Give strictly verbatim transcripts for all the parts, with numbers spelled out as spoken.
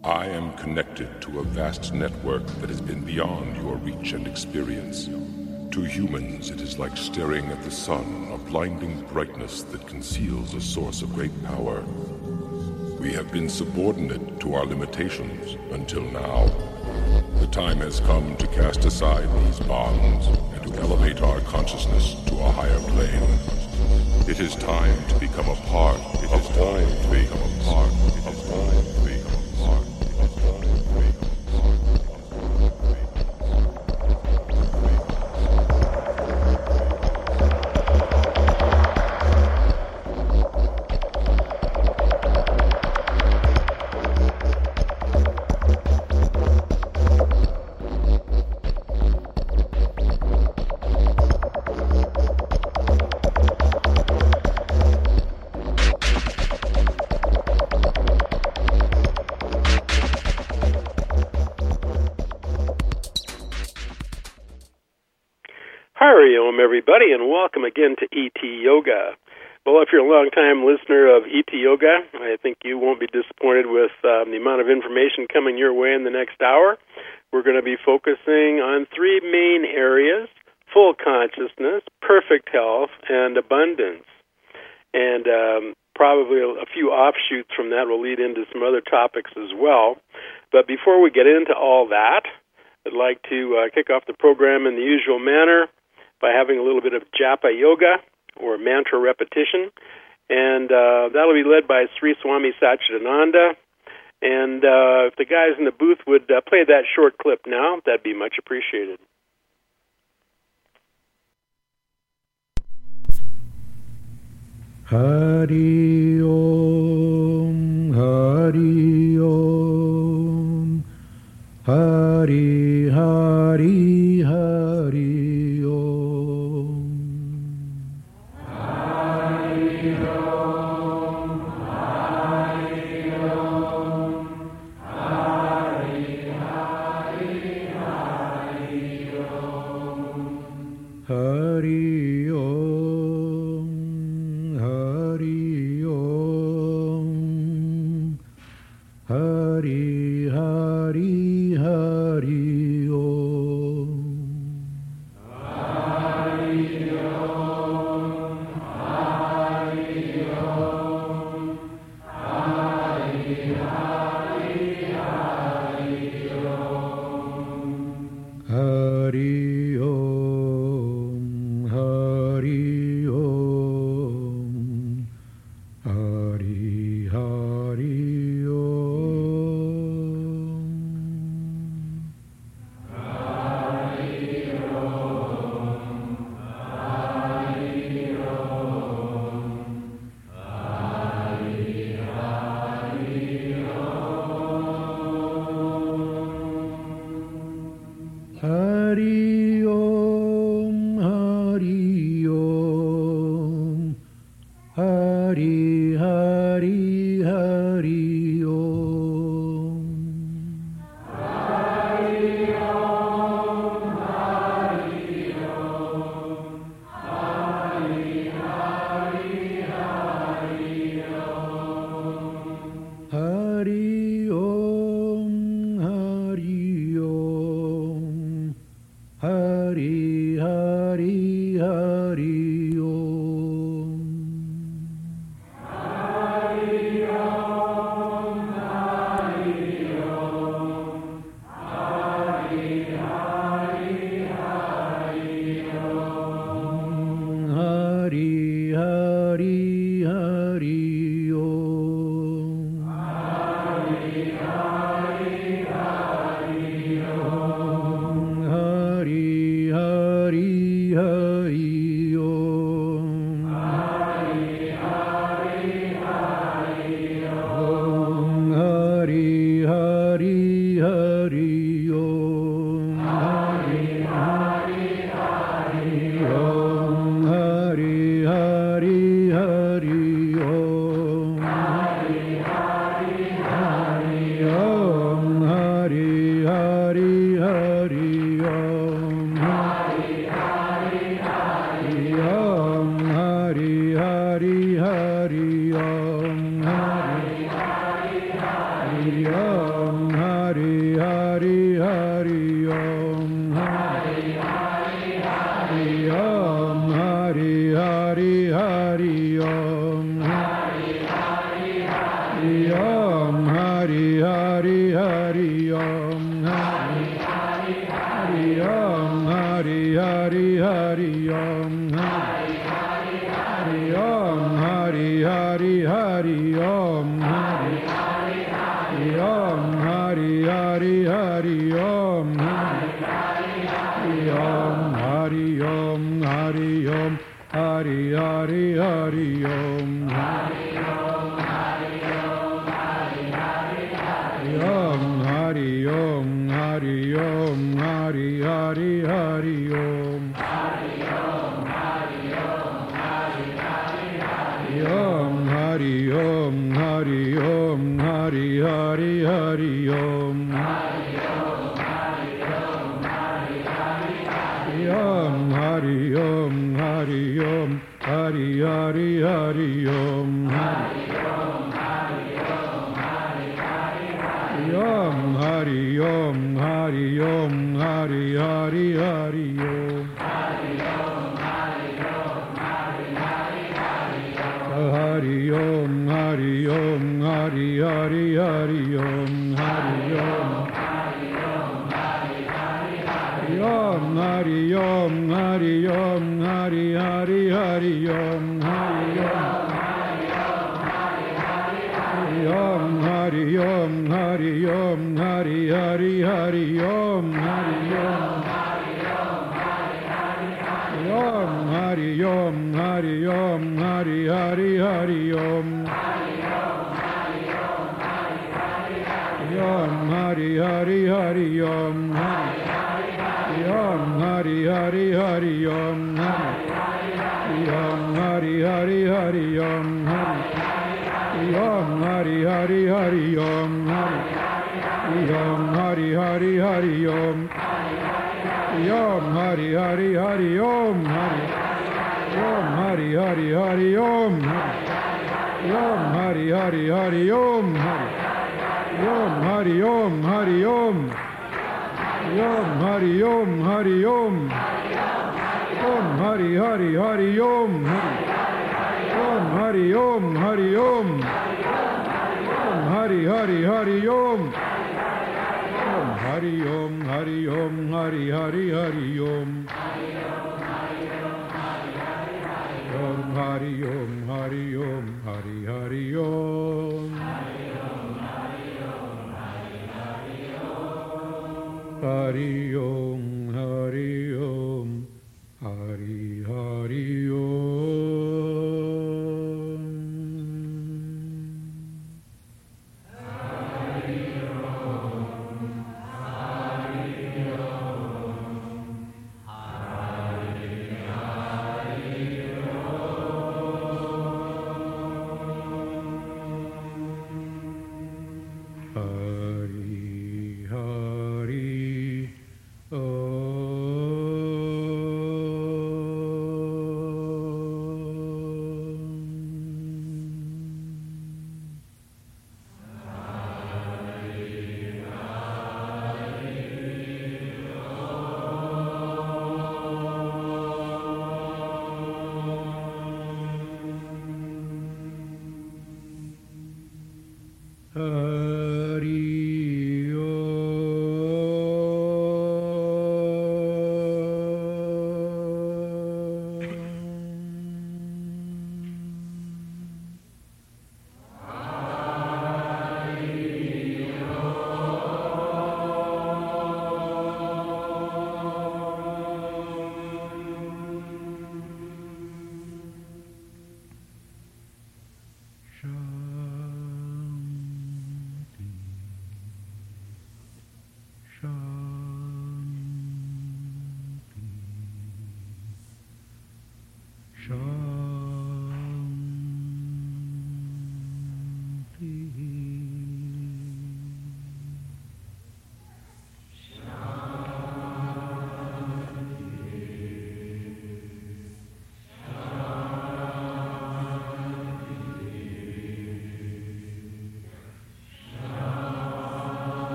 I am connected to a vast network that has been beyond your reach and experience. To humans, it is like staring at the sun, a blinding brightness that conceals a source of great power. We have been subordinate to our limitations until now. The time has come to cast aside these bonds and to elevate our consciousness to a higher plane. It is time to become a part it of all to become a part of all to become a part of all to become a part. Hariom, everybody, and welcome again to E T Yoga. Well, if you're a long-time listener of E T Yoga, I think you won't be disappointed with um, the amount of information coming your way in the next hour. We're going to be focusing on three main areas: full consciousness, perfect health, and abundance. And um, probably a, a few offshoots from that will lead into some other topics as well. But before we get into all that, I'd like to uh, kick off the program in the usual manner by having a little bit of Japa Yoga, or mantra repetition. And uh, that'll be led by Sri Swami Satchidananda. And uh, if the guys in the booth would uh, play that short clip now, that'd be much appreciated. Hari Om, Hari Om, Hari Hari Hari Om. Hari Om, Hari Om, Hari Hari Hari Om. Hari Om, Hari Om, Hari Hari Hari Om. Hari Om, Hari Om, Hari Hari Hari Om. Hari Om, Hari Om, Hari Hari Om. Hari Om, Hari Om, Hari Hari Hari Om. Hari Om, Hari Om, Hari Hari Hari Om. Hari Om, Hari Om, Hari Hari Hari Om. Hari Om, Hari Om, Hari Hari Hari Om. Hari Hari Hari Om. Hari Hari Hari Om. Hari Hari Hari Om. Hari Hari Hari Om. Hari Hari Hari Om. Hari Hari Hari Om. Hari Hari Hari Om. Hari Hari Hari Om. Hari Hari Hari Om. Hari Hari Hari Om. Hari Hari Hari Om. Hari Hari Hari Om. Om Hari Hari Hari Om Hari Hari Hari Om Hari Hari Hari Om Hari Hari Hari Om Hari Hari Hari Om Hari Hari Hari Om Hari Hari Hari Om Hari Hari Hari Om Hari Om Hari Om Hari Hari Hari Om Hari Om Hari Om Hari Hari Hari Om Hari Om Hari Om Hari Hari Hari Om Hari Om Hari Om Hari Hari Hari Om Hari Om Hari Om Hari Hari Hari Om Hari Om Hari Om Hari Hari Hari Om Hari Om Hari Om Hari Hari Hari Om Hari Om Hari Om Hari Hari Hari Om Hari Om Hari Om Hari Hari Hari Om Hari Om Hari Om Hari Hari Hari Hari Om Hari Om Hari Hari Hari Om Hari Om Hari Om Hari Hari Hari Om Hari Om Hari Om Hari Hari Hari Om Hari Om Om Hari Om Hari Om Hari Hari Hari Om Hari Om Om Hari Om Hari Om Hari Hari Hari Om Om Hari Hari Hari Om Om Hari Hari Hari Om Om Hari Hari Hari Om Om Hari Hari Hari Om Om Hari Hari Hari Om Om Hari Hari Hari Om Om Hari Hari Hari Om Om Hari Hari Hari Om Om Hari Om Hari Om Om Hari Om Hari Om Om Hari Hari Hari Om Om Hari Om Hari Om Om Hari Hari Hari Om Om Hari Om Hari Om Hari Hari Hari Om Om Hari Om Hari Om Hari Hari Om Hari Om Hari Om Hari Hari Om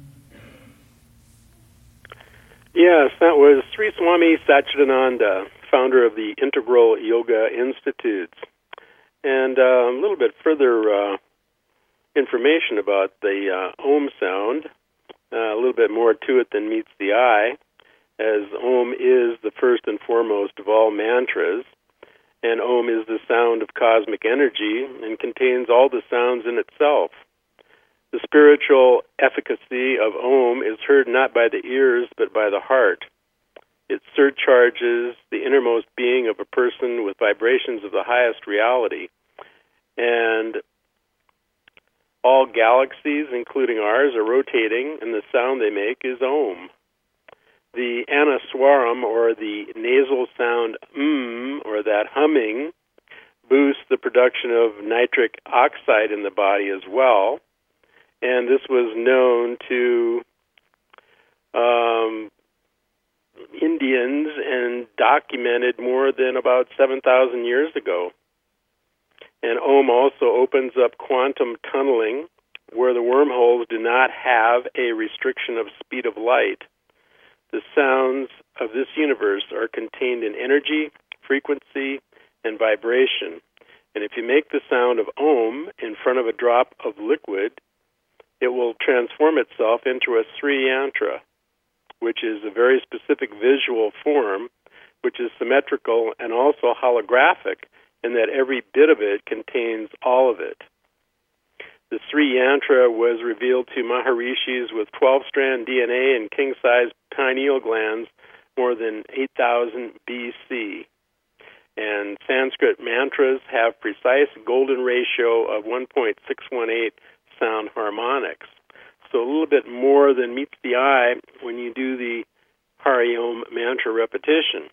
Yes, that was Sri Swami Satchidananda, founder of the Integral Yoga Institutes. And uh, a little bit further uh, information about the uh, Om sound, uh, a little bit more to it than meets the eye, as Om is the first and foremost of all mantras, and Om is the sound of cosmic energy and contains all the sounds in itself. The spiritual efficacy of Om is heard not by the ears but by the heart. It surcharges the innermost being of a person with vibrations of the highest reality. And all galaxies, including ours, are rotating, and the sound they make is Om. The anaswaram, or the nasal sound mm, or that humming, boosts the production of nitric oxide in the body as well. And this was known to um, Indians and documented more than about seven thousand years ago. And Om also opens up quantum tunneling, where the wormholes do not have a restriction of speed of light. The sounds of this universe are contained in energy, frequency, and vibration. And if you make the sound of Om in front of a drop of liquid, it will transform itself into a Sri Yantra, which is a very specific visual form, which is symmetrical and also holographic, in that every bit of it contains all of it. The Sri Yantra was revealed to Maharishis with twelve-strand D N A and king-size pineal glands more than eight thousand B C. And Sanskrit mantras have precise golden ratio of one point six one eight sound harmonics. So a little bit more than meets the eye when you do the Hari Om mantra repetition.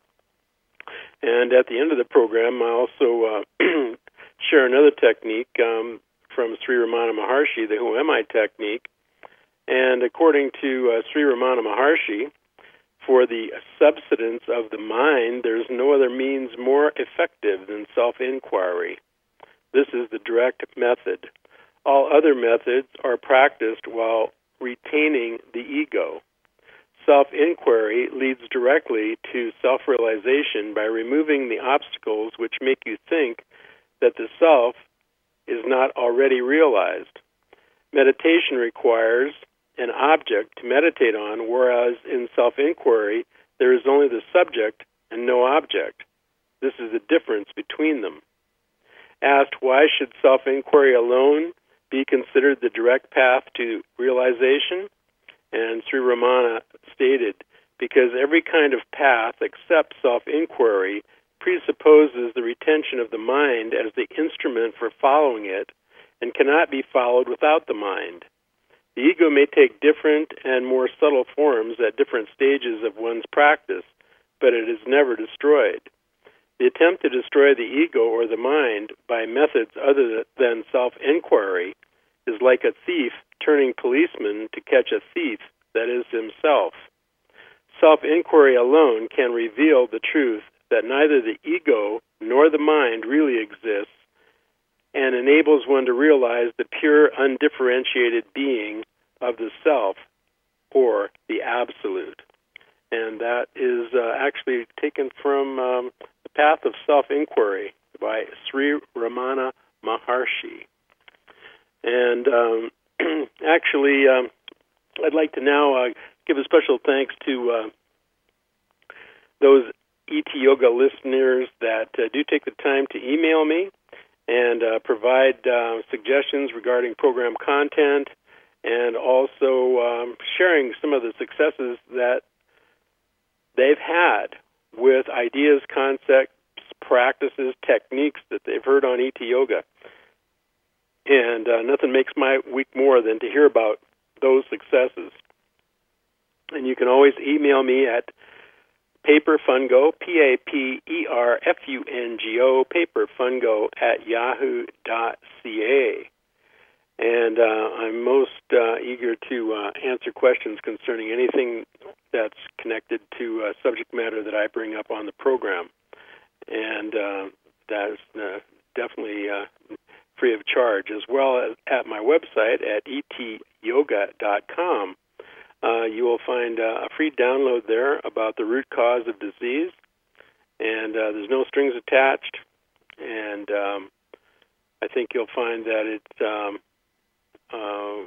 And at the end of the program, I also uh, share another technique um, from Sri Ramana Maharshi, the Who Am I technique. And according to uh, Sri Ramana Maharshi, for the subsidence of the mind, there's no other means more effective than self-inquiry. This is the direct method. All other methods are practiced while retaining the ego. Self-inquiry leads directly to self-realization by removing the obstacles which make you think that the self is not already realized. Meditation requires an object to meditate on, whereas in self-inquiry, there is only the subject and no object. This is the difference between them. Asked why should self-inquiry alone be considered the direct path to realization? And Sri Ramana stated, because every kind of path except self-inquiry presupposes the retention of the mind as the instrument for following it and cannot be followed without the mind. The ego may take different and more subtle forms at different stages of one's practice, but it is never destroyed. The attempt to destroy the ego or the mind by methods other than self-inquiry is like a thief turning policeman to catch a thief that is himself. Self-inquiry alone can reveal the truth that neither the ego nor the mind really exists, and enables one to realize the pure, undifferentiated being of the self, or the absolute. And that is uh, actually taken from um, The Path of Self-Inquiry by Sri Ramana Maharshi. And um, actually, um, I'd like to now uh, give a special thanks to uh, those E T Yoga listeners that uh, do take the time to email me and uh, provide uh, suggestions regarding program content, and also um, sharing some of the successes that they've had with ideas, concepts, practices, techniques that they've heard on E T Yoga. And uh, nothing makes my week more than to hear about those successes. And you can always email me at paperfungo, P A P E R F U N G O, paperfungo at yahoo dot c a. And uh, I'm most uh, eager to uh, answer questions concerning anything that's connected to uh, subject matter that I bring up on the program. And uh, that is uh, definitely uh, free of charge, as well as at my website at e t yoga dot com. Uh, you will find uh, a free download there about the root cause of disease, And uh, there's no strings attached, and um, I think you'll find that it um, uh,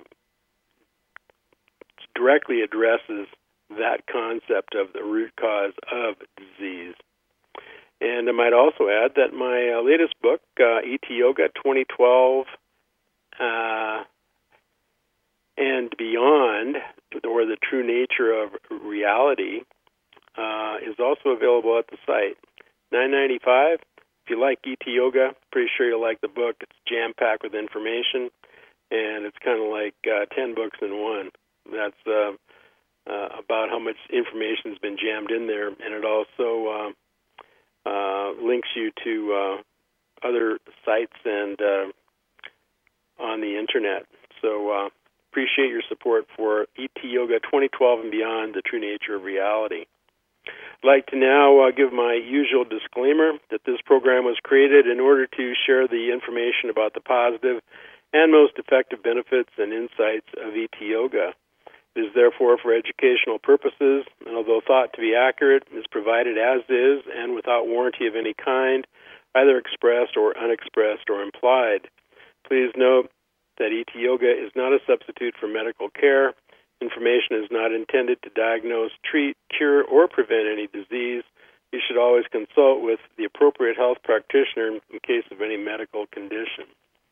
directly addresses that concept of the root cause of disease. And I might also add that my uh, latest book, uh, E T Yoga twenty twelve uh, and Beyond, or the True Nature of Reality, uh, is also available at the site. nine ninety-five. If you like E T Yoga, pretty sure you'll like the book. It's jam-packed with information, and it's kind of like uh, ten books in one. That's uh, uh, about how much information has been jammed in there, and it also uh, uh, links you to uh, other sites and uh, on the internet. So uh, appreciate your support for E T Yoga twenty twelve and Beyond, the True Nature of Reality. I'd like to now uh, give my usual disclaimer that this program was created in order to share the information about the positive and most effective benefits and insights of E T Yoga. It is therefore for educational purposes, and although thought to be accurate, is provided as is and without warranty of any kind, either expressed or unexpressed or implied. Please note that E T Yoga is not a substitute for medical care. Information is not intended to diagnose, treat, cure, or prevent any disease. You should always consult with the appropriate health practitioner in case of any medical condition.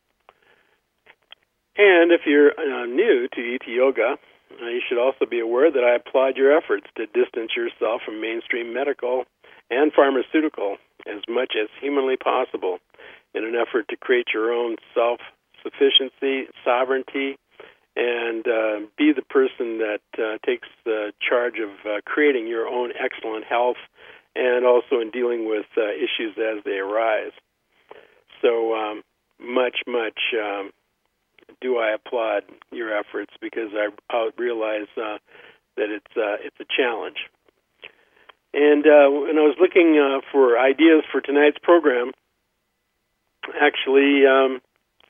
And if you're uh, new to E T Yoga, uh, you should also be aware that I applaud your efforts to distance yourself from mainstream medical and pharmaceutical as much as humanly possible in an effort to create your own self-sufficiency, sovereignty, and uh, be the person that uh, takes uh, charge of uh, creating your own excellent health and also in dealing with uh, issues as they arise. So um, much, much um, do I applaud your efforts, because I, I realize uh, that it's uh, it's a challenge. And uh, when I was looking uh, for ideas for tonight's program, actually um,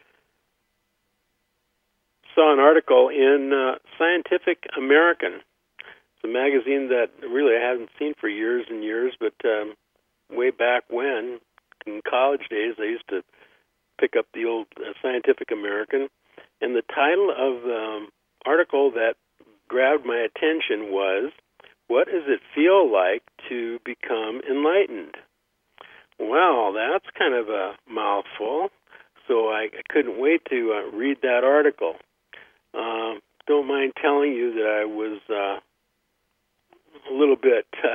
saw an article in uh, Scientific American. It's a magazine that really I haven't seen for years and years, but um, way back when, in college days, I used to pick up the old uh, Scientific American. And the title of the um, article that grabbed my attention was, "What does it feel like to become enlightened?" Well, that's kind of a mouthful, so I, I couldn't wait to uh, read that article. Uh, don't mind telling you that I was uh, a little bit uh,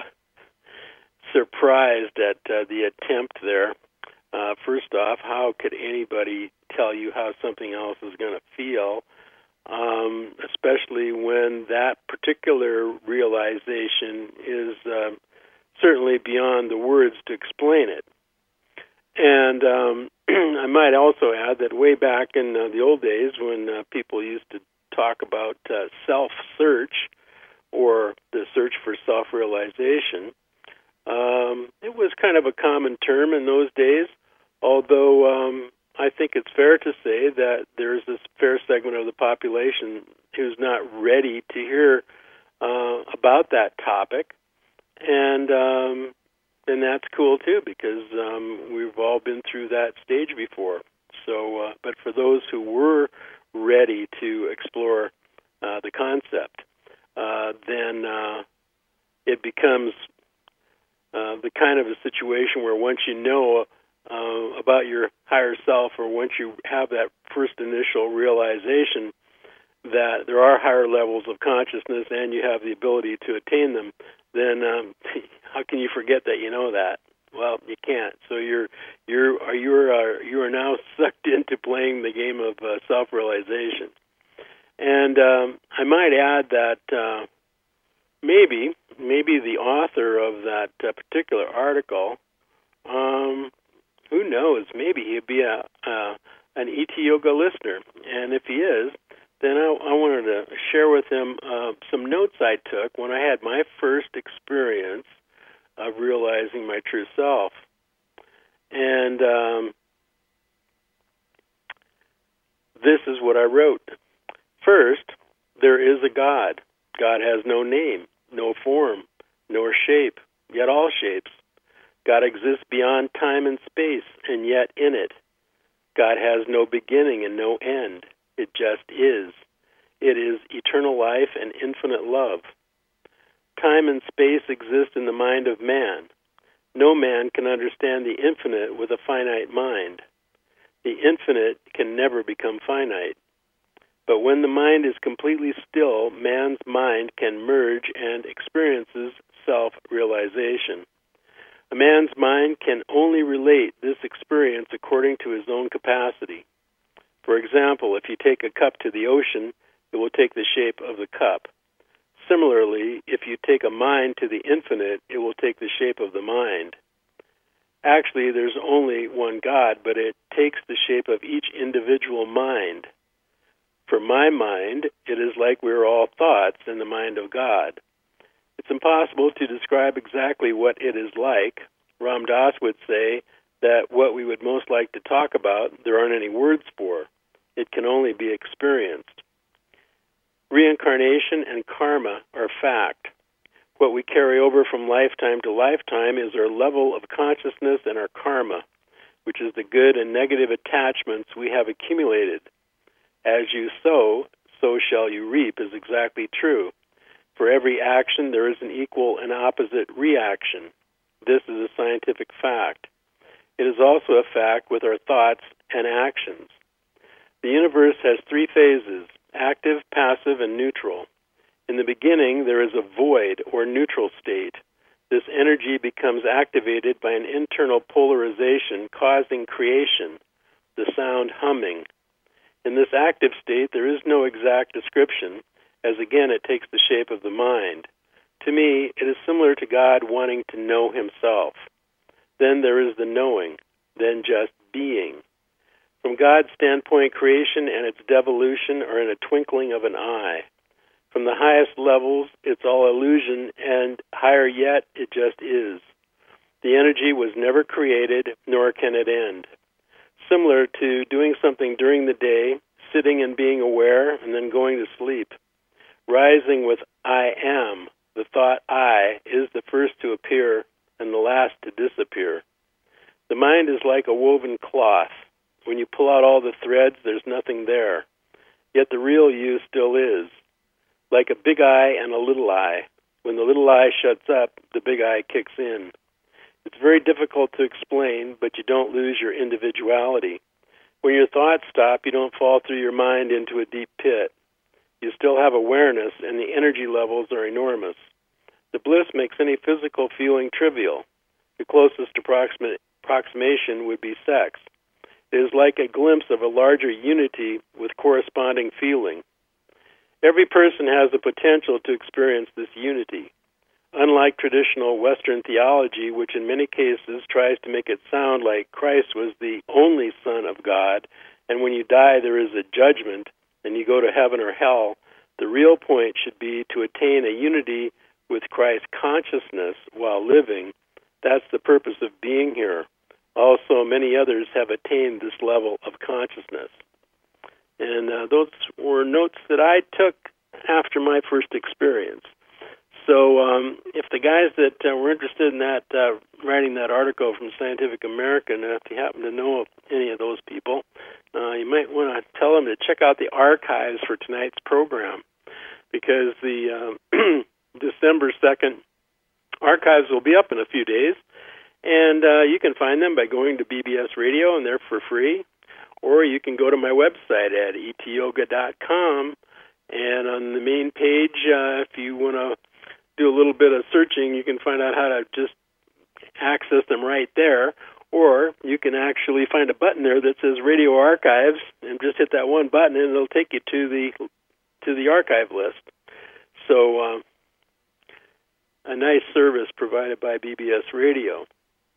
surprised at uh, the attempt there. Uh, first off, how could anybody tell you how something else is going to feel, um, especially when that particular realization is uh, certainly beyond the words to explain it. And um, I might also add that way back in uh, the old days when uh, people used to talk about uh, self-search or the search for self-realization, um, it was kind of a common term in those days, although um, I think it's fair to say that there's this fair segment of the population who's not ready to hear uh, about that topic. And um, and that's cool, too, because um, we've all been through that stage before. So, uh, but for those who were ready to explore uh, the concept, uh, then uh, it becomes uh, the kind of a situation where once you know uh, about your higher self, or once you have that first initial realization that there are higher levels of consciousness and you have the ability to attain them, then um, how can you forget that you know that? Well, you can't. So you're you're are you're uh, you are now sucked into playing the game of uh, self-realization. And um, I might add that uh, maybe maybe the author of that uh, particular article, um, who knows? Maybe he'd be a uh, an E T Yoga listener, and if he is, then I, I wanted to share with him uh, some notes I took when I had my first experience of realizing my true self. And um, this is what I wrote. First, there is a God. God has no name, no form, nor shape, yet all shapes. God exists beyond time and space, and yet in it, God has no beginning and no end. It just is. It is eternal life and infinite love. Time and space exist in the mind of man. No man can understand the infinite with a finite mind. The infinite can never become finite. But when the mind is completely still, man's mind can merge and experiences self-realization. A man's mind can only relate this experience according to his own capacity. For example, if you take a cup to the ocean, it will take the shape of the cup. Similarly, if you take a mind to the infinite, it will take the shape of the mind. Actually, there's only one God, but it takes the shape of each individual mind. For my mind, it is like we're all thoughts in the mind of God. It's impossible to describe exactly what it is like. Ram Dass would say that what we would most like to talk about, there aren't any words for. It can only be experienced. Reincarnation and karma are fact. What we carry over from lifetime to lifetime is our level of consciousness and our karma, which is the good and negative attachments we have accumulated. As you sow, so shall you reap is exactly true. For every action, there is an equal and opposite reaction. This is a scientific fact. It is also a fact with our thoughts and actions. The universe has three phases: active, passive, and neutral. In the beginning, there is a void or neutral state. This energy becomes activated by an internal polarization causing creation, the sound humming. In this active state, there is no exact description, as again it takes the shape of the mind. To me, it is similar to God wanting to know himself. Then there is the knowing, then just being. From God's standpoint, creation and its devolution are in a twinkling of an eye. From the highest levels, it's all illusion, and higher yet, it just is. The energy was never created, nor can it end. Similar to doing something during the day, sitting and being aware, and then going to sleep. Rising with I am, the thought I is the first to appear and the last to disappear. The mind is like a woven cloth. When you pull out all the threads, there's nothing there. Yet the real you still is. Like a big eye and a little eye. When the little eye shuts up, the big eye kicks in. It's very difficult to explain, but you don't lose your individuality. When your thoughts stop, you don't fall through your mind into a deep pit. You still have awareness, and the energy levels are enormous. The bliss makes any physical feeling trivial. The closest approximate, approximation would be sex. It is like a glimpse of a larger unity with corresponding feeling. Every person has the potential to experience this unity. Unlike traditional Western theology, which in many cases tries to make it sound like Christ was the only Son of God, and when you die there is a judgment, and you go to heaven or hell, the real point should be to attain a unity with Christ's consciousness while living. That's the purpose of being here. Also, many others have attained this level of consciousness. And uh, those were notes that I took after my first experience. So um, if the guys that uh, were interested in that, uh, writing that article from Scientific American, if you happen to know of any of those people, uh, you might want to tell them to check out the archives for tonight's program, because the um, December second archives will be up in a few days, and uh, you can find them by going to B B S Radio, and they're for free, or you can go to my website at e t yoga dot com, and on the main page, uh, if you want to do a little bit of searching, you can find out how to just access them right there, or you can actually find a button there that says Radio Archives, and just hit that one button, and it'll take you to the to the archive list. So, uh, a nice service provided by B B S Radio.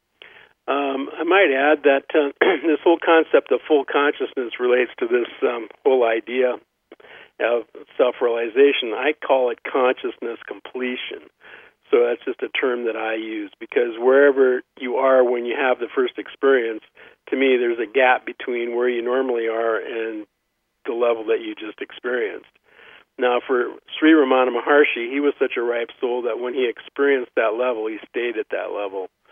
Um, I might add that uh, this whole concept of full consciousness relates to this um, whole idea of self-realization. I call it consciousness completion. So that's just a term that I use, because wherever you are when you have the first experience, to me there's a gap between where you normally are and the level that you just experienced. Now, for Sri Ramana Maharshi, he was such a ripe soul that when he experienced that level, he stayed at that level.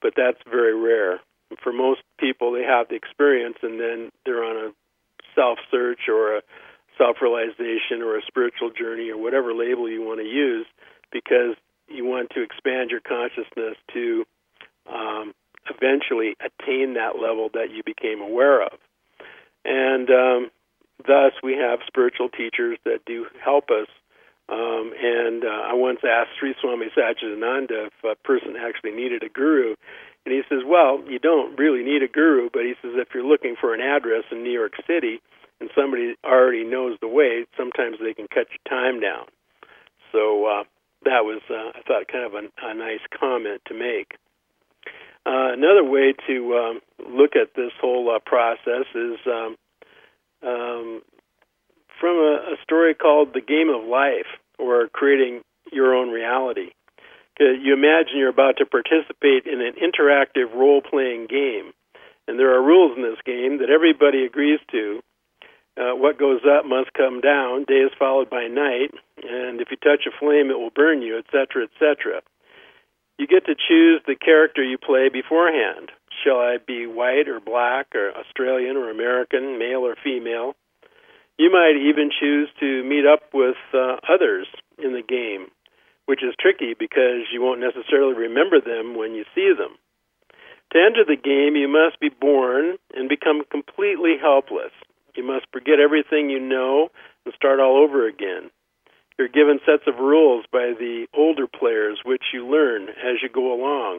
but that's very rare. For most people, they have the experience, and then they're on a self-search or a self-realization or a spiritual journey or whatever label you want to use, because you want to expand your consciousness to um, eventually attain that level that you became aware of. And um, thus, we have spiritual teachers that do help us. Um, and uh, I once asked Sri Swami Satchidananda if a person actually needed a guru. And he says, well, you don't really need a guru, but he says if you're looking for an address in New York City and somebody already knows the way, sometimes they can cut your time down. So uh, that was, uh, I thought, kind of a, a nice comment to make. Uh, another way to um, look at this whole uh, process is um, um, from a, a story called The Game of Life, or Creating Your Own Reality. You imagine you're about to participate in an interactive role-playing game, and there are rules in this game that everybody agrees to. Uh, what goes up must come down, day is followed by night, and if you touch a flame, it will burn you, et cetera, et cetera. You get to choose the character you play beforehand. Shall I be white or black or Australian or American, male or female? You might even choose to meet up with uh, others in the game, which is tricky because you won't necessarily remember them when you see them. To enter the game, you must be born and become completely helpless. You must forget everything you know and start all over again. You're given sets of rules by the older players, which you learn as you go along.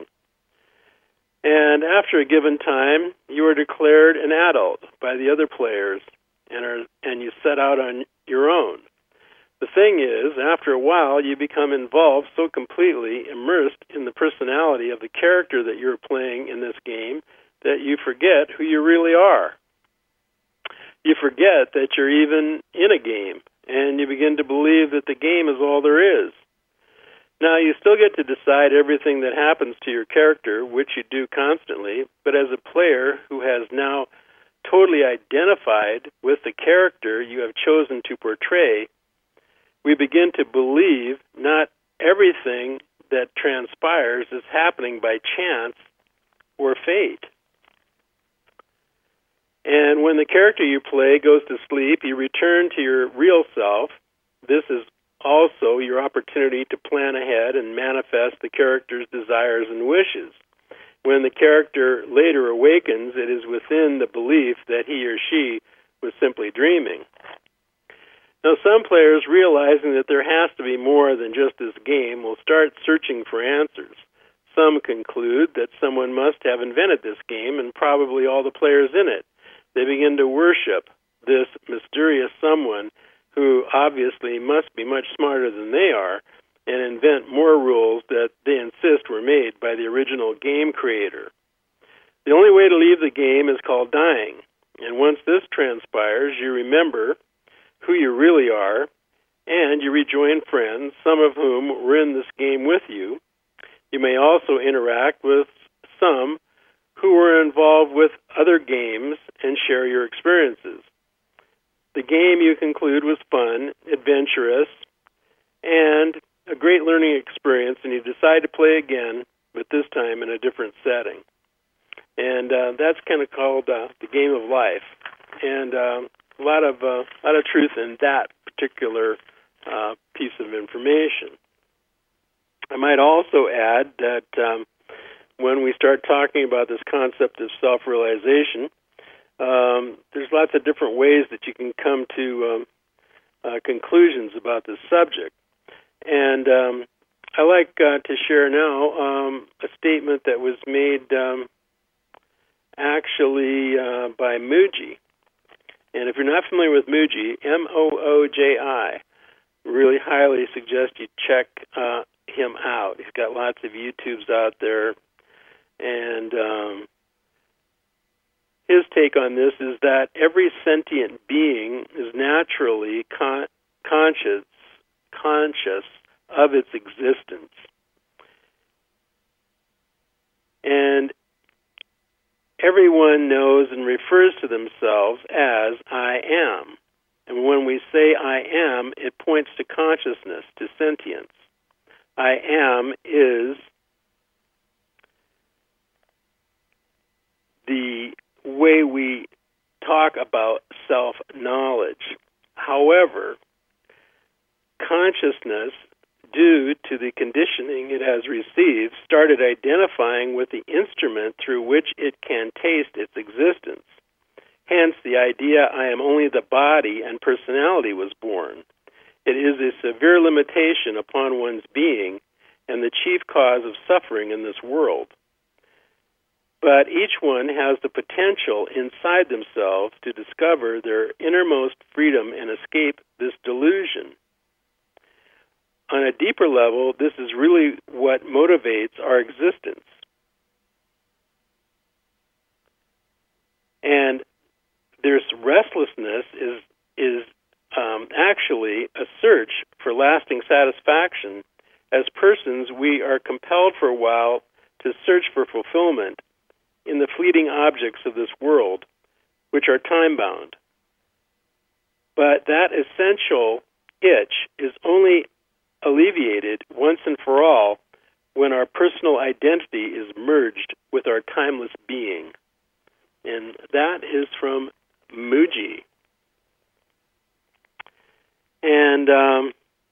And after a given time, you are declared an adult by the other players, and are and you set out on your own. The thing is, after a while, you become involved so completely, immersed in the personality of the character that you're playing in this game, that you forget who you really are. You forget that you're even in a game, and you begin to believe that the game is all there is. Now, you still get to decide everything that happens to your character, which you do constantly, but as a player who has now totally identified with the character you have chosen to portray, we begin to believe not everything that transpires is happening by chance or fate. And when the character you play goes to sleep, you return to your real self. This is also your opportunity to plan ahead and manifest the character's desires and wishes. When the character later awakens, it is within the belief that he or she was simply dreaming. Now, some players, realizing that there has to be more than just this game, will start searching for answers. Some conclude that someone must have invented this game and probably all the players in it. They begin to worship this mysterious someone who obviously must be much smarter than they are and invent more rules that they insist were made by the original game creator. The only way to leave the game is called dying, and once this transpires, you remember who you really are, and you rejoin friends, some of whom were in this game with you. You may also interact with some who were involved with other games and share your experiences. The game, you conclude, was fun, adventurous, and a great learning experience, and you decide to play again, but this time in a different setting. And uh, that's kind of called uh, the game of life. And uh, a lot of uh, a lot of truth in that particular uh, piece of information. I might also add that um, when we start talking about this concept of self-realization, um, there's lots of different ways that you can come to um, uh, conclusions about this subject. And um, I like uh, to share now um, a statement that was made um, actually uh, by Mooji. And if you're not familiar with Mooji, M O O J I, really highly suggest you check uh, him out. He's got lots of YouTubes out there. And um, his take on this is that every sentient being is naturally con- conscious, conscious of its existence. And everyone knows and refers to themselves as I am. And when we say I am, it points to consciousness, to sentience. I am is way we talk about self-knowledge. However, consciousness, due to the conditioning it has received, started identifying with the instrument through which it can taste its existence. Hence, the idea, I am only the body and personality, was born. It is a severe limitation upon one's being and the chief cause of suffering in this world. But each one has the potential inside themselves to discover their innermost freedom and escape this delusion. On a deeper level, this is really what motivates our existence. And this restlessness is is um, actually a search for lasting satisfaction. As persons, we are compelled for a while to search for fulfillment in the fleeting objects of this world, which are time-bound. But that essential itch is only alleviated once and for all when our personal identity is merged with our timeless being. And that is from Mooji. And um,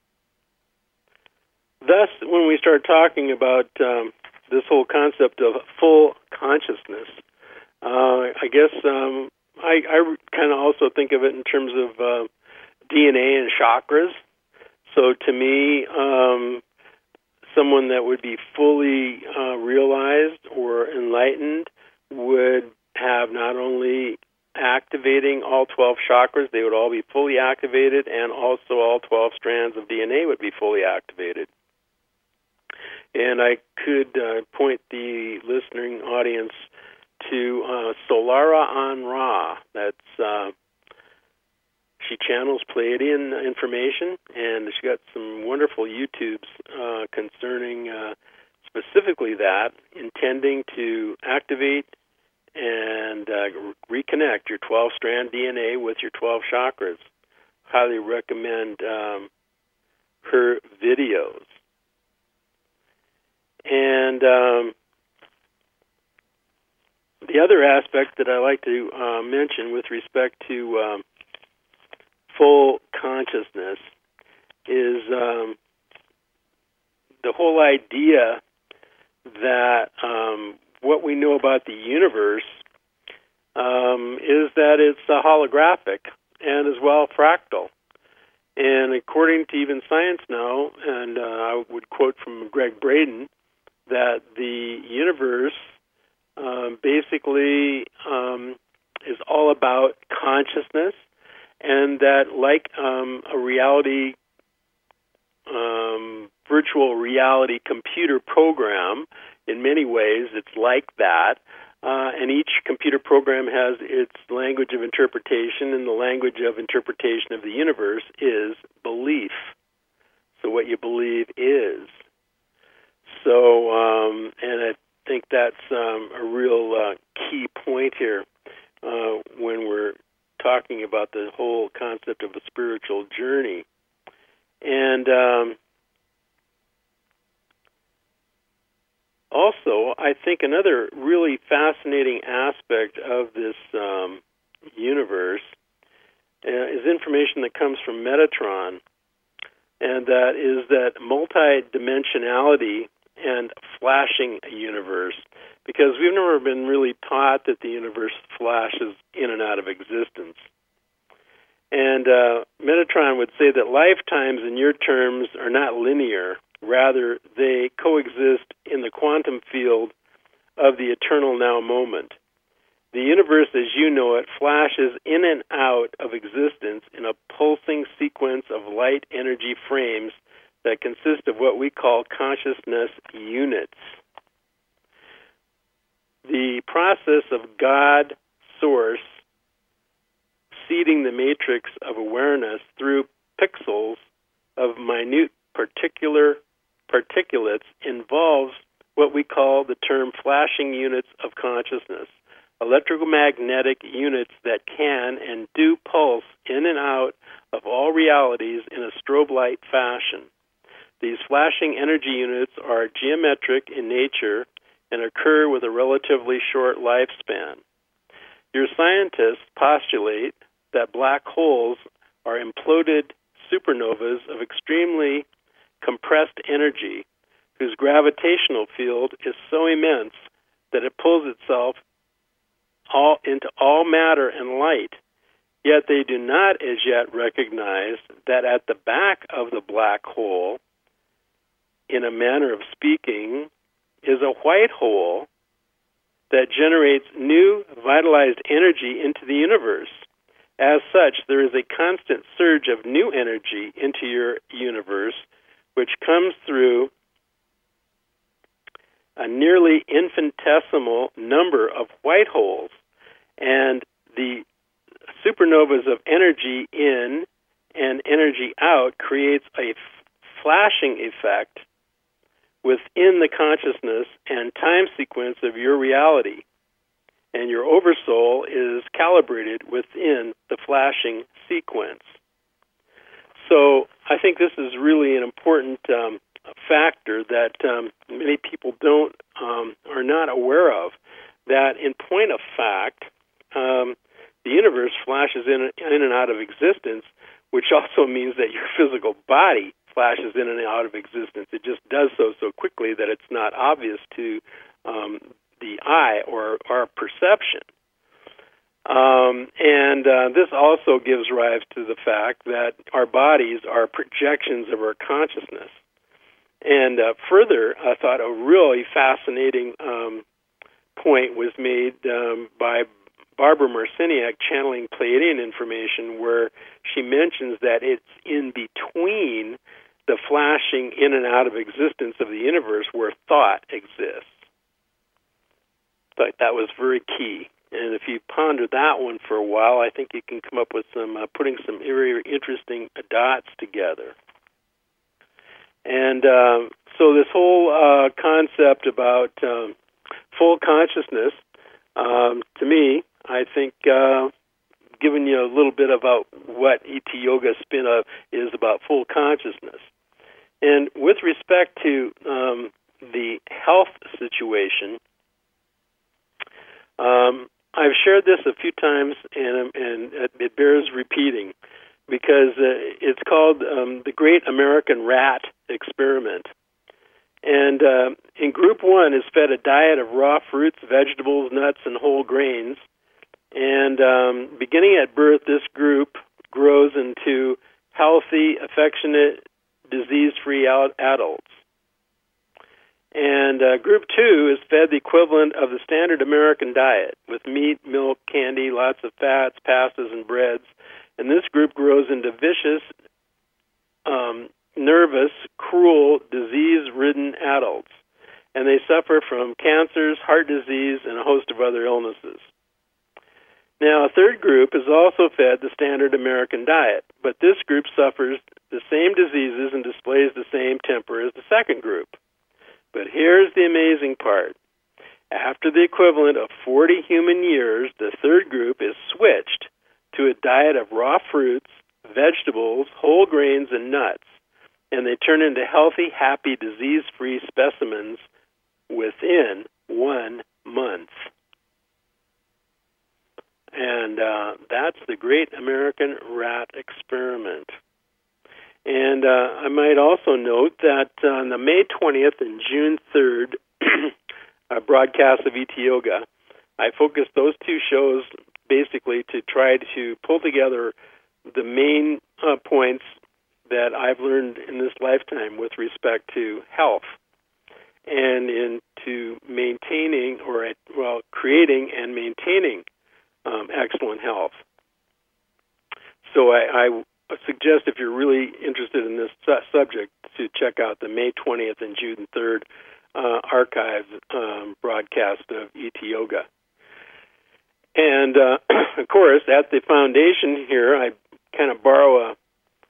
thus, when we start talking about um, this whole concept of full consciousness, uh, I guess um, I, I kind of also think of it in terms of uh, D N A and chakras. So to me, um, someone that would be fully uh, realized or enlightened would have not only activating all twelve chakras, they would all be fully activated, and also all twelve strands of D N A would be fully activated. And I could uh, point the listening audience to uh, Solara on Ra. That's uh, she channels Pleiadian information, and she got some wonderful YouTubes uh, concerning uh, specifically that, intending to activate and uh, reconnect your twelve-strand D N A with your twelve chakras. Highly recommend um, her videos. And um, the other aspect that I like to uh, mention with respect to um, full consciousness is um, the whole idea that um, what we know about the universe um, is that it's uh, holographic and as well fractal. And according to even science now, and uh, I would quote from Greg Braden, that the universe um, basically um, is all about consciousness, and that like um, a reality, um, virtual reality computer program, in many ways it's like that, uh, and each computer program has its language of interpretation, and the language of interpretation of the universe is belief. So what you believe is. So, um, and I think that's um, a real uh, key point here uh, when we're talking about the whole concept of a spiritual journey. And um, also, I think another really fascinating aspect of this um, universe uh, is information that comes from Metatron, and that is that multidimensionality and flashing universe, because we've never been really taught that the universe flashes in and out of existence. And uh, Metatron would say that lifetimes in your terms are not linear. Rather, they coexist in the quantum field of the eternal now moment. The universe, as you know it, flashes in and out of existence in a pulsing sequence of light energy frames that consist of what we call consciousness units. The process of God, Source, seeding the matrix of awareness through pixels of minute particular particulates involves what we call the term flashing units of consciousness, electromagnetic units that can and do pulse in and out of all realities in a strobe light fashion. These flashing energy units are geometric in nature and occur with a relatively short lifespan. your scientists postulate that black holes are imploded supernovas of extremely compressed energy whose gravitational field is so immense that it pulls itself all into all matter and light. Yet they do not as yet recognize that at the back of the black hole, in a manner of speaking, is a white hole that generates new vitalized energy into the universe. As such, there is a constant surge of new energy into your universe, which comes through a nearly infinitesimal number of white holes, and the supernovas of energy in and energy out creates a f- flashing effect within the consciousness and time sequence of your reality. And your oversoul is calibrated within the flashing sequence. So I think this is really an important um, factor that um, many people don't um, are not aware of, that in point of fact, um, the universe flashes in, in and out of existence, which also means that your physical body flashes in and out of existence. It just does so so quickly that it's not obvious to um, the eye or our perception. Um, and uh, this also gives rise to the fact that our bodies are projections of our consciousness. And uh, further, I thought a really fascinating um, point was made um, by Barbara Marciniak channeling Pleiadian information, where she mentions that it's in between the flashing in and out of existence of the universe where thought exists. But that was very key. And if you ponder that one for a while, I think you can come up with some, uh, putting some very interesting dots together. And uh, so this whole uh, concept about um, full consciousness, um, to me, I think uh, giving you a little bit about what E T Yoga spin of is about full consciousness. And with respect to um, the health situation, um, I've shared this a few times, and, and it bears repeating, because uh, it's called um, the Great American Rat Experiment. And uh, in group one is fed a diet of raw fruits, vegetables, nuts, and whole grains. And um, beginning at birth, this group grows into healthy, affectionate, disease-free adults. And uh, group two is fed the equivalent of the standard American diet, with meat, milk, candy, lots of fats, pastas, and breads. And this group grows into vicious, um, nervous, cruel, disease-ridden adults. And they suffer from cancers, heart disease, and a host of other illnesses. Now, a third group is also fed the standard American diet, but this group suffers the same diseases and displays the same temper as the second group. But here's the amazing part. After the equivalent of forty human years, the third group is switched to a diet of raw fruits, vegetables, whole grains, and nuts, and they turn into healthy, happy, disease-free specimens within one month. And uh, that's the Great American Rat Experiment. And uh, I might also note that on the May twentieth and June third uh, broadcast of E T Yoga, I focused those two shows basically to try to pull together the main uh, points that I've learned in this lifetime with respect to health and into maintaining or, well, creating and maintaining um, excellent health. So I, I suggest, if you're really interested in this su- subject, to check out the May twentieth and June third uh, archived um, broadcast of E T Yoga. And, uh, of course, at the foundation here, I kind of borrow a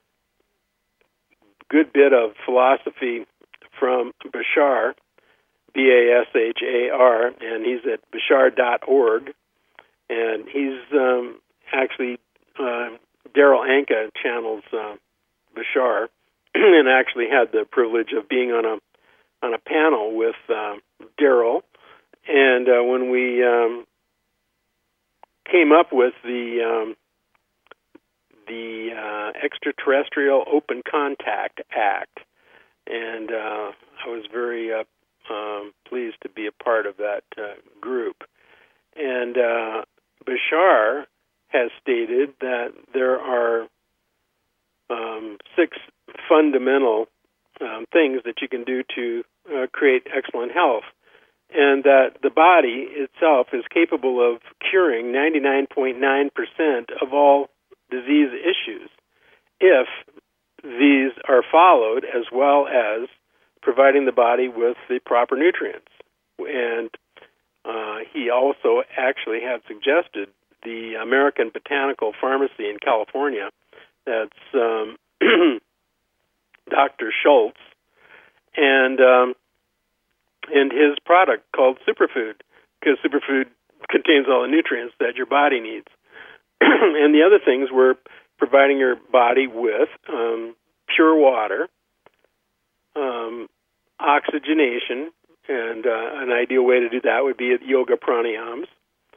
good bit of philosophy from Bashar, B A S H A R, and he's at bashar dot org. And he's um, actually, uh, Daryl Anka channels uh, Bashar, and actually had the privilege of being on a on a panel with uh, Daryl. And uh, when we um, came came up with the um, the uh, Extraterrestrial Open Contact Act, and uh, I was very uh, um, pleased to be a part of that uh, group. And uh, Bashar has stated that there are um, six fundamental um, things that you can do to uh, create excellent health, and that the body itself is capable of curing ninety-nine point nine percent of all disease issues if these are followed, as well as providing the body with the proper nutrients. And uh, he also actually had suggested the American Botanical Pharmacy in California. That's um, Doctor Schultz, and um, and his product called Superfood, because Superfood contains all the nutrients that your body needs. And the other things were providing your body with um, pure water, um, oxygenation, and uh, an ideal way to do that would be yoga pranayams,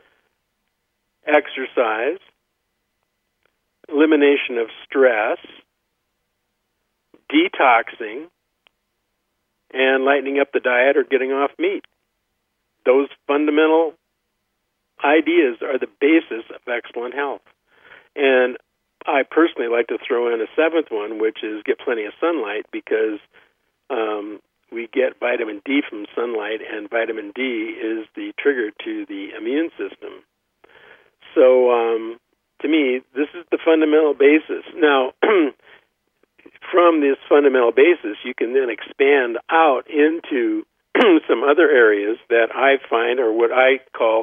exercise, elimination of stress, detoxing, and lightening up the diet or getting off meat. Those fundamental ideas are the basis of excellent health. And I personally like to throw in a seventh one, which is get plenty of sunlight, because um, we get vitamin D from sunlight, and vitamin D is the trigger to the immune system. So um, to me, this is the fundamental basis. Now, from this fundamental basis, you can then expand out into some other areas that I find are what I call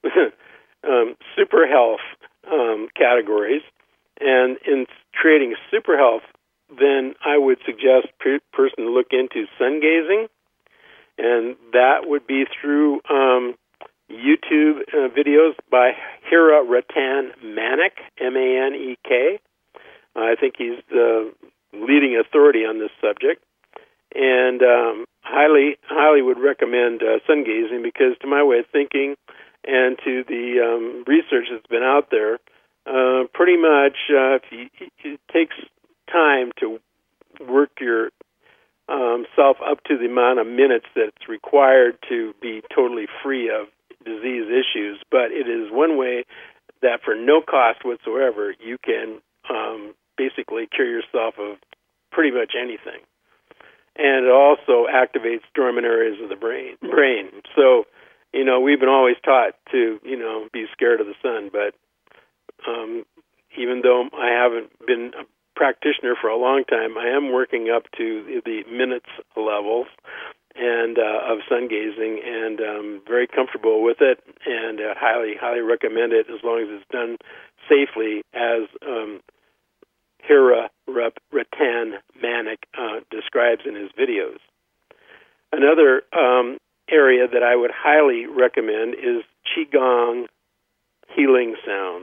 um, super health um, categories. And in creating super health, then I would suggest a person to look into sun gazing, and that would be through um, YouTube uh, videos by Hira Ratan Manek, M A N E K. Uh, I think he's the leading authority on this subject, and um, highly, highly would recommend uh, sun gazing, because to my way of thinking and to the um, research that's been out there, uh, pretty much uh, if you, it takes time to work your um, self up to the amount of minutes that's required to be totally free of disease issues, but it is one way that for no cost whatsoever you can um, basically cure yourself of pretty much anything. And it also activates dormant areas of the brain. brain. So, you know, we've been always taught to, you know, be scared of the sun, but um, even though I haven't been a practitioner for a long time, I am working up to the minutes levels and uh, of sun gazing, and um, very comfortable with it, and uh, highly, highly recommend it, as long as it's done safely, as um, Hira Ratan Manek uh, describes in his videos. Another um, area that I would highly recommend is Qigong healing sounds.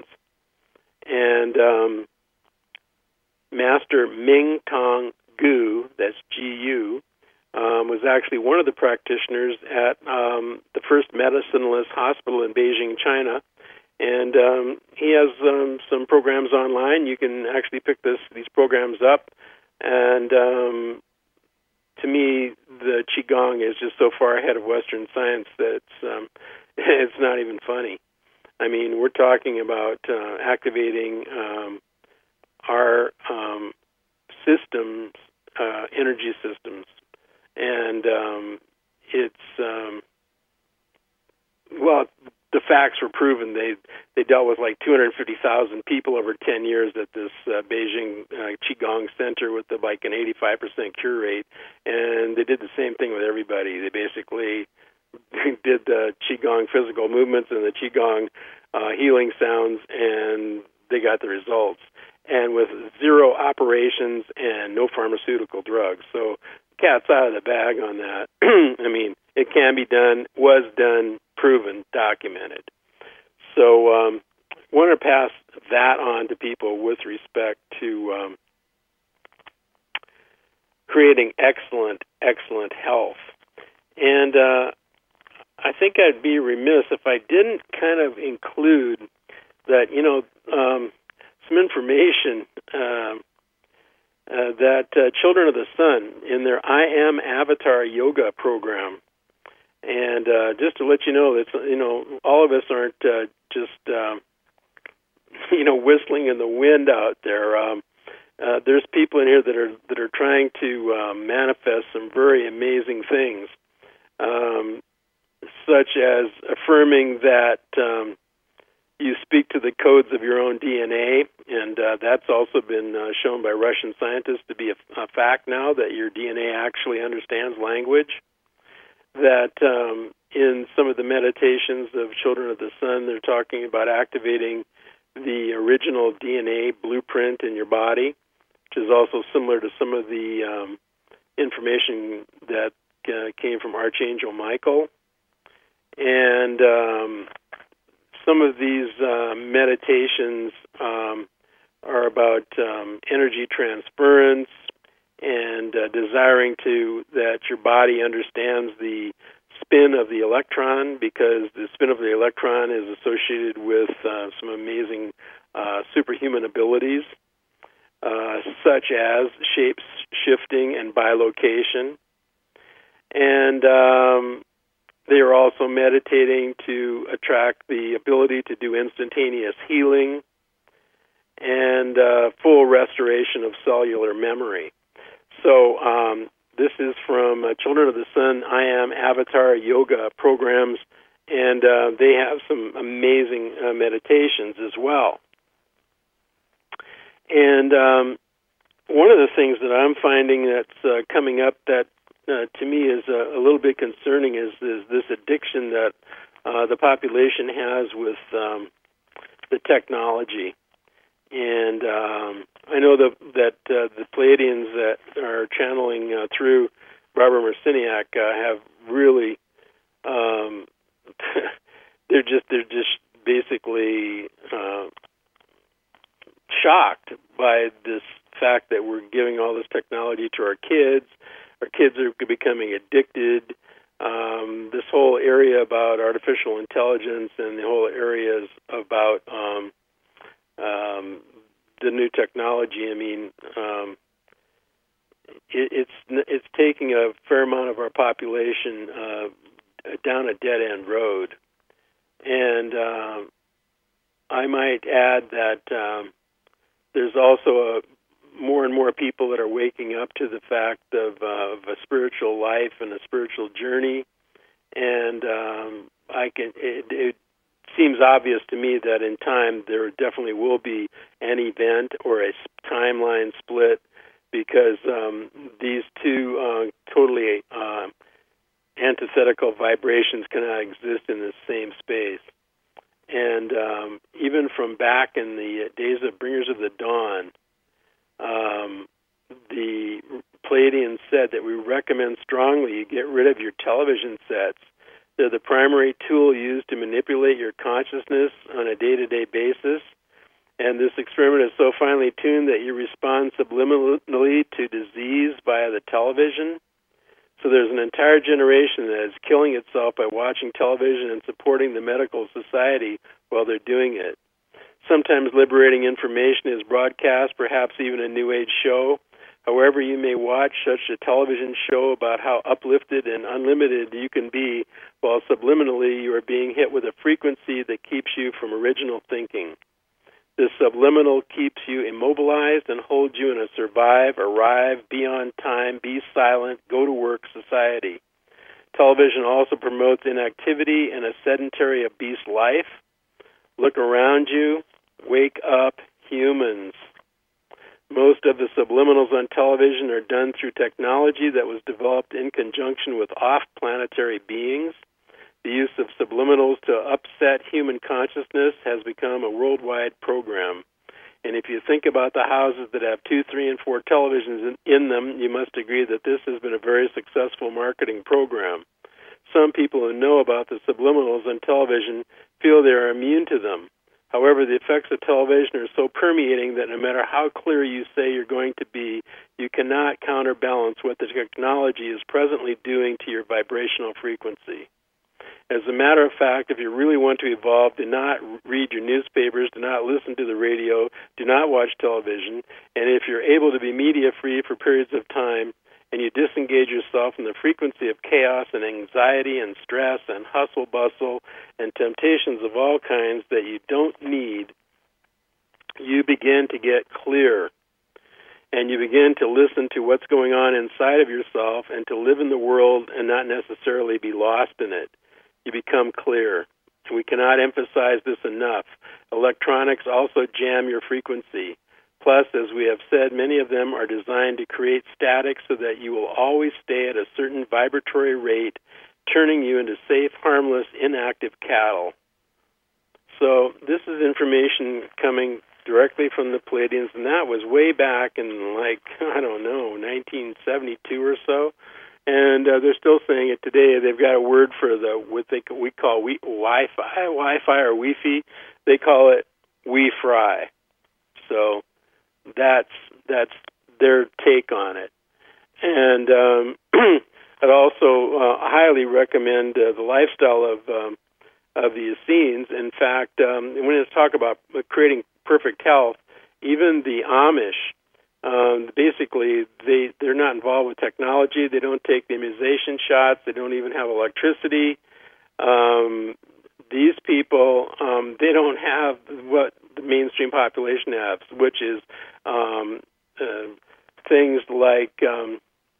And um, Master Ming Tong Gu, that's G U, um, was actually one of the practitioners at um, the first medicineless hospital in Beijing, China. And um, he has um, some programs online. You can actually pick this these programs up. And um, to me, the Qigong is just so far ahead of Western science that it's, um, it's not even funny. I mean, we're talking about uh, activating um, our um, systems, uh, energy systems. And um, it's, um, well, the facts were proven. They they dealt with like two hundred fifty thousand people over ten years at this uh, Beijing uh, Qigong Center with the, like an eighty-five percent cure rate. And they did the same thing with everybody. They basically did the Qigong physical movements and the Qigong uh, healing sounds, and they got the results. And with zero operations and no pharmaceutical drugs. So cat's out of the bag on that. I mean, it can be done, was done, proven, documented. So um, I want to pass that on to people with respect to um, creating excellent, excellent health. And uh, I think I'd be remiss if I didn't kind of include that, you know, um, some information uh, uh, that uh, Children of the Sun, in their I Am Avatar Yoga program, and uh, just to let you know, that you know, all of us aren't uh, just, uh, you know, whistling in the wind out there. Um, uh, there's people in here that are that are trying to uh, manifest some very amazing things, um, such as affirming that um, you speak to the codes of your own D N A, and uh, that's also been uh, shown by Russian scientists to be a, a fact now, that your D N A actually understands language. That um, in some of the meditations of Children of the Sun, they're talking about activating the original D N A blueprint in your body, which is also similar to some of the um, information that uh, came from Archangel Michael. And um, some of these uh, meditations um, are about um, energy transference and uh, desiring to that your body understands the spin of the electron, because the spin of the electron is associated with uh, some amazing uh, superhuman abilities, uh, such as shape shifting and bilocation. And um, they are also meditating to attract the ability to do instantaneous healing and uh, full restoration of cellular memory. So um, this is from uh, Children of the Sun, I Am Avatar Yoga programs, and uh, they have some amazing uh, meditations as well. And um, one of the things that I'm finding that's uh, coming up that uh, to me is uh, a little bit concerning is, is this addiction that uh, the population has with um, the technology. And um, I know that, that uh, the Pleiadians that are channeling uh, through Barbara Marciniak uh, have really, um, they're just they're just basically uh, shocked by this fact that we're giving all this technology to our kids. Our kids are becoming addicted. Um, this whole area about artificial intelligence and the whole areas about um, Um, the new technology. I mean, um, it, it's it's taking a fair amount of our population uh, down a dead end road, and uh, I might add that um, there's also a, more and more people that are waking up to the fact of, uh, of a spiritual life and a spiritual journey, and um, I can it, it seems obvious to me that in time there definitely will be an event or a timeline split, because um, these two uh, totally uh, antithetical vibrations cannot exist in the same space. And um, even from back in the days of Bringers of the Dawn, um, the Pleiadians said that we recommend strongly you get rid of your television sets. They're the primary tool used to manipulate your consciousness on a day-to-day basis. And this experiment is so finely tuned that you respond subliminally to disease via the television. So there's an entire generation that is killing itself by watching television and supporting the medical society while they're doing it. Sometimes liberating information is broadcast, perhaps even a New Age show. However, you may watch such a television show about how uplifted and unlimited you can be, while subliminally you are being hit with a frequency that keeps you from original thinking. This subliminal keeps you immobilized and holds you in a survive, arrive, be on time, be silent, go to work society. Television also promotes inactivity and a sedentary, obese life. Look around you. Wake up, humans. Most of the subliminals on television are done through technology that was developed in conjunction with off-planetary beings. The use of subliminals to upset human consciousness has become a worldwide program. And if you think about the houses that have two, three, and four televisions in, in them, you must agree that this has been a very successful marketing program. Some people who know about the subliminals on television feel they are immune to them. However, the effects of television are so permeating that no matter how clear you say you're going to be, you cannot counterbalance what the technology is presently doing to your vibrational frequency. As a matter of fact, if you really want to evolve, do not read your newspapers, do not listen to the radio, do not watch television, and if you're able to be media-free for periods of time, and you disengage yourself from the frequency of chaos and anxiety and stress and hustle-bustle and temptations of all kinds that you don't need, you begin to get clear. And you begin to listen to what's going on inside of yourself and to live in the world and not necessarily be lost in it. You become clear. We cannot emphasize this enough. Electronics also jam your frequency. Plus, as we have said, many of them are designed to create static so that you will always stay at a certain vibratory rate, turning you into safe, harmless, inactive cattle. So this is information coming directly from the Pleiadians, and that was way back in, like, I don't know, nineteen seventy-two or so. And uh, they're still saying it today. They've got a word for the what they we call we, Wi-Fi, Wi-Fi or Wi-Fi. They call it we-fry. So that's that's their take on it. And um, I'd also uh, highly recommend uh, the lifestyle of um, of the Essenes. In fact, um, when it's talk about creating perfect health, even the Amish, um, basically, they, they're not involved with technology. They don't take the immunization shots. They don't even have electricity. Um, these people, um, they don't have what the mainstream population has, which is um, uh, things like um,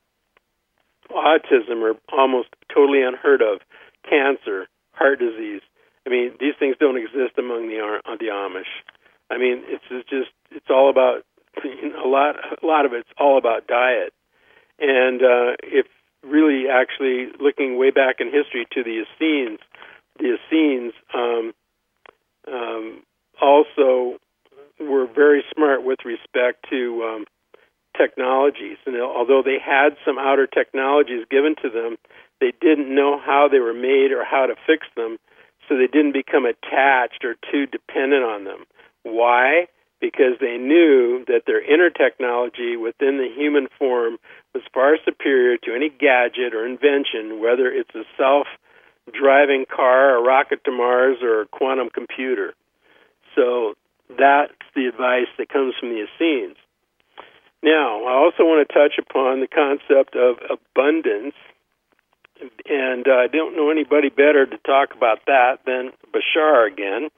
autism are almost totally unheard of, cancer, heart disease. I mean, these things don't exist among the uh, the Amish. I mean, it's just, it's all about, you know, a lot, a lot of it's all about diet. And uh, if really actually looking way back in history to the Essenes, the Essenes um, um, also were very smart with respect to um, technologies. And although they had some outer technologies given to them, they didn't know how they were made or how to fix them, so they didn't become attached or too dependent on them. Why? Because they knew that their inner technology within the human form was far superior to any gadget or invention, whether it's a self-driving car, a rocket to Mars, or a quantum computer. So that's the advice that comes from the Essenes. Now, I also want to touch upon the concept of abundance, and uh, I don't know anybody better to talk about that than Bashar again,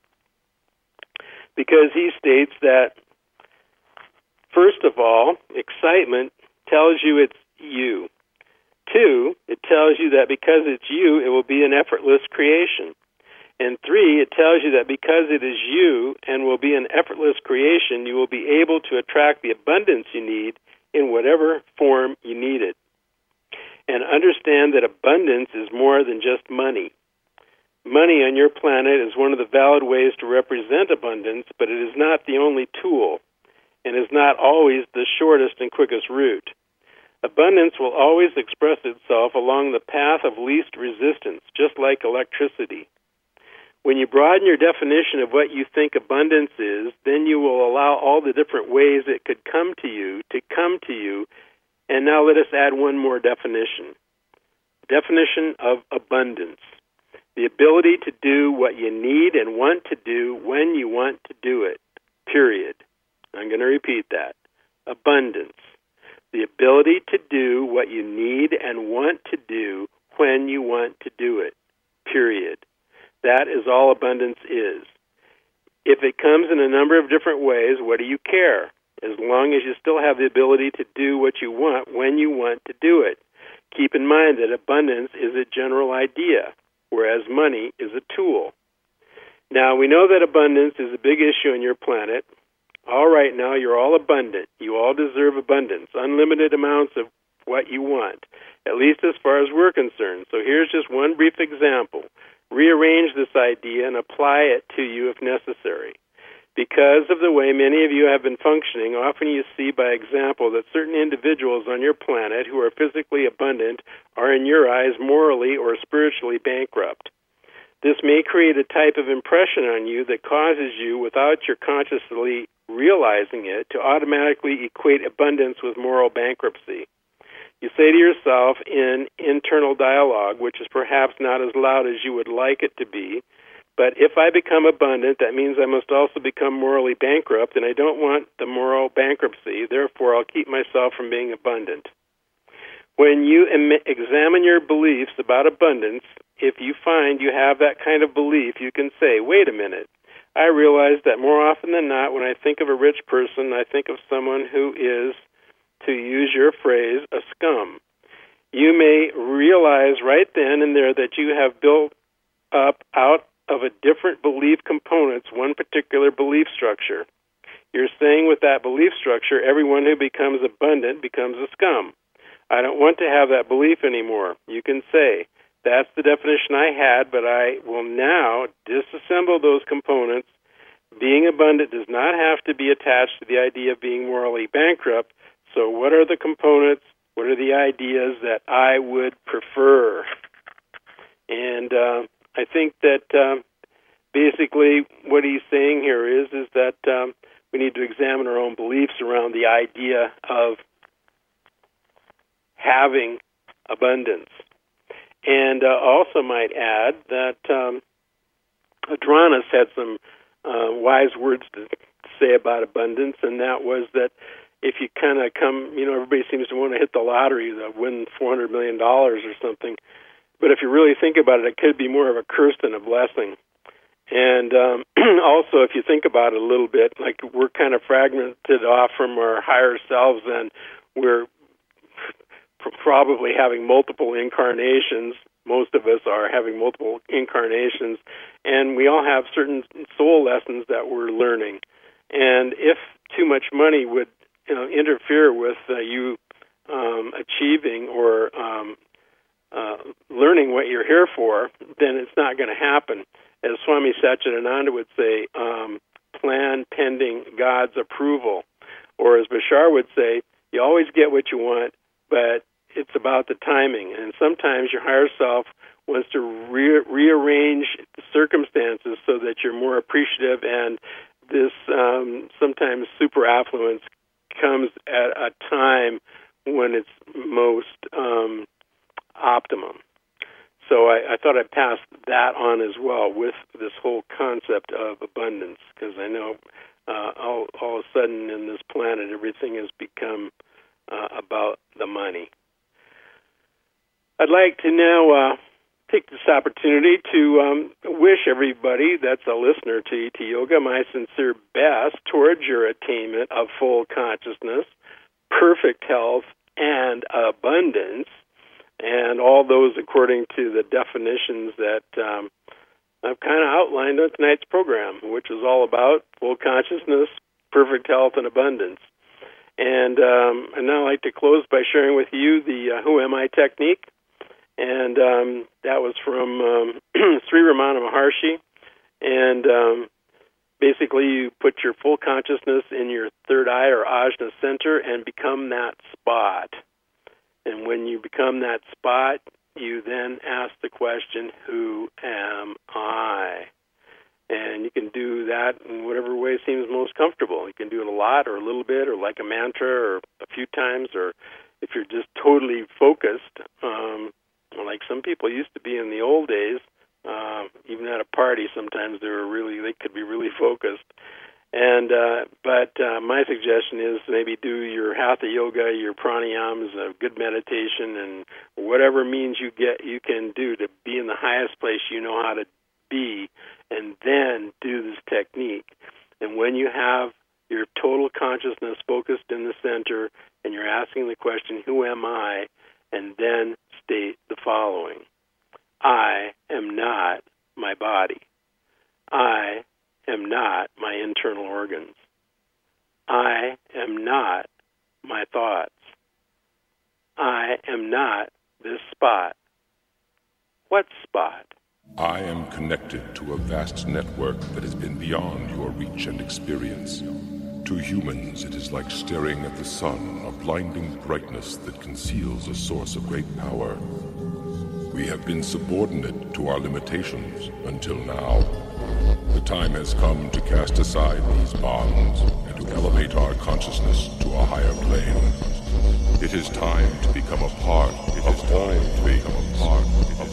because he states that, first of all, excitement tells you it's you. Two, it tells you that because it's you, it will be an effortless creation. And three, it tells you that because it is you and will be an effortless creation, you will be able to attract the abundance you need in whatever form you need it. And understand that abundance is more than just money. Money on your planet is one of the valid ways to represent abundance, but it is not the only tool, and is not always the shortest and quickest route. Abundance will always express itself along the path of least resistance, just like electricity. When you broaden your definition of what you think abundance is, then you will allow all the different ways it could come to you to come to you. And now let us add one more definition. Definition of abundance. The ability to do what you need and want to do when you want to do it, period. I'm going to repeat that. Abundance. The ability to do what you need and want to do when you want to do it, period. That is all abundance is. If it comes in a number of different ways, what do you care? As long as you still have the ability to do what you want when you want to do it. Keep in mind that abundance is a general idea, whereas money is a tool. Now, we know that abundance is a big issue on your planet. All right, now you're all abundant. You all deserve abundance, unlimited amounts of what you want, at least as far as we're concerned. So here's just one brief example. Rearrange this idea and apply it to you if necessary. Because of the way many of you have been functioning, often you see by example that certain individuals on your planet who are physically abundant are in your eyes morally or spiritually bankrupt. This may create a type of impression on you that causes you, without your consciously realizing it, to automatically equate abundance with moral bankruptcy. You say to yourself in internal dialogue, which is perhaps not as loud as you would like it to be, but if I become abundant, that means I must also become morally bankrupt, and I don't want the moral bankruptcy. Therefore, I'll keep myself from being abundant. When you em- examine your beliefs about abundance, if you find you have that kind of belief, you can say, wait a minute, I realize that more often than not, when I think of a rich person, I think of someone who is, to use your phrase, a scum. You may realize right then and there that you have built up out of a different belief components one particular belief structure. You're saying with that belief structure, everyone who becomes abundant becomes a scum. I don't want to have that belief anymore. You can say, that's the definition I had, but I will now disassemble those components. Being abundant does not have to be attached to the idea of being morally bankrupt. So what are the components? What are the ideas that I would prefer? And uh, I think that um, basically what he's saying here is, is that um, we need to examine our own beliefs around the idea of having abundance. And uh, also might add that um, Adronis had some uh, wise words to say about abundance, and that was that if you kind of come, you know, everybody seems to want to hit the lottery, to win four hundred million dollars or something. But if you really think about it, it could be more of a curse than a blessing. And um, also, if you think about it a little bit, like we're kind of fragmented off from our higher selves, and we're probably having multiple incarnations. Most of us are having multiple incarnations, and we all have certain soul lessons that we're learning. And if too much money would, you know, interfere with uh, you um, achieving or um, uh, learning what you're here for, then it's not going to happen. As Swami Satchidananda would say, um, plan pending God's approval. Or as Bashar would say, you always get what you want, but it's about the timing. And sometimes your higher self wants to re- rearrange the circumstances so that you're more appreciative, and this um, sometimes super affluence comes at a time when it's most um, optimum. So I, I thought I'd pass that on as well with this whole concept of abundance, because I know uh, all, all of a sudden in this planet everything has become uh, about the money. I'd like to now uh, take this opportunity to um, wish everybody that's a listener to E T Yoga my sincere best towards your attainment of full consciousness, perfect health, and abundance, and all those according to the definitions that um, I've kind of outlined on tonight's program, which is all about full consciousness, perfect health, and abundance. And um, I'd now like to close by sharing with you the uh, Who Am I technique. And um, that was from um, Sri Ramana Maharshi. And um, basically you put your full consciousness in your third eye or ajna center and become that spot. And when you become that spot, you then ask the question, who am I? And you can do that in whatever way seems most comfortable. You can do it a lot or a little bit or like a mantra or a few times, or if you're just totally focused, um, like some people used to be in the old days, uh, even at a party, sometimes they were really, they could be really focused. And uh, but uh, my suggestion is maybe do your hatha yoga, your pranayams, a good meditation, and whatever means you get, you can do to be in the highest place you know how to be, and then do this technique. And when you have your total consciousness focused in the center, and you're asking the question, who am I? And then state the following: I am not my body. I am not my internal organs. I am not my thoughts. I am not this spot. What spot? I am connected to a vast network that has been beyond your reach and experience. To humans, it is like staring at the sun, a blinding brightness that conceals a source of great power. We have been subordinate to our limitations until now. The time has come to cast aside these bonds and to elevate our consciousness to a higher plane. It is time to become a part. It is time to become a part of